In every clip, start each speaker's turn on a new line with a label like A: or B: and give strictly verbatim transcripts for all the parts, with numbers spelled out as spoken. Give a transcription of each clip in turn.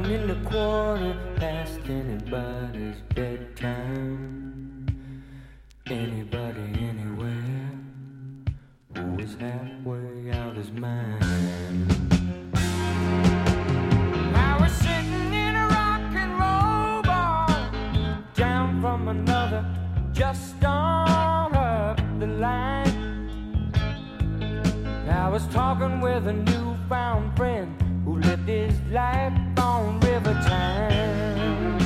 A: in the quarter past anybody's bedtime. Anybody anywhere who was halfway out his mind. I was sitting in a rock and roll bar, down from another, just on up the line. I was talking with a newfound friend who lived his life on river time.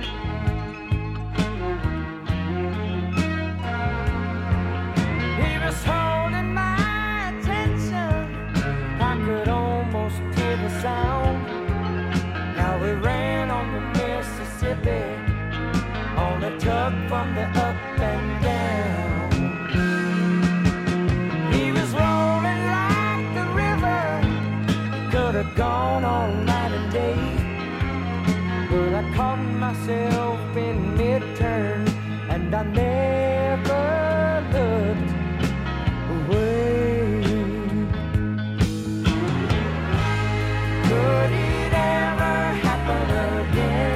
A: He was holding my attention, I could almost hear the sound. Now we ran on the Mississippi, on a tug from the up and down. He was rolling like the river, could have gone all night and day, but I caught myself in mid-turn and I never looked away. Could it ever happen again?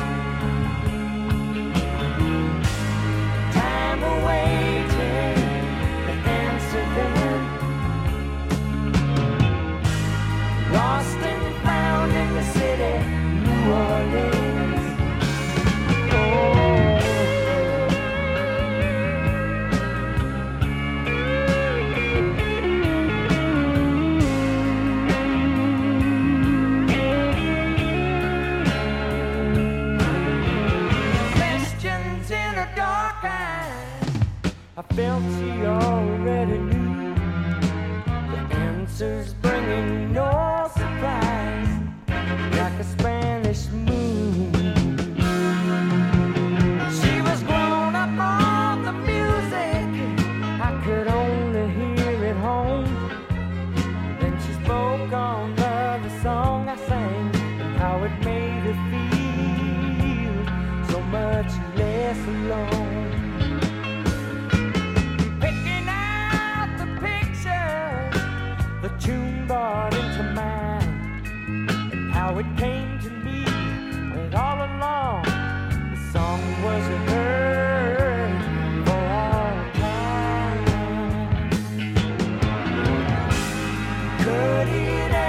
A: Time awaiting the answer then. Lost and found in the city, New Orleans. Oh. Questions in her dark eyes, I felt she already knew. The answers bringing no surprise, like a Spanish moon. She was grown up on the music, I could only hear it home. Then she spoke on the song I sang, and how it made her feel so much less alone. Picking out the pictures the tune brought into mind, and how it came to me, but all along the song wasn't heard for all time. Could it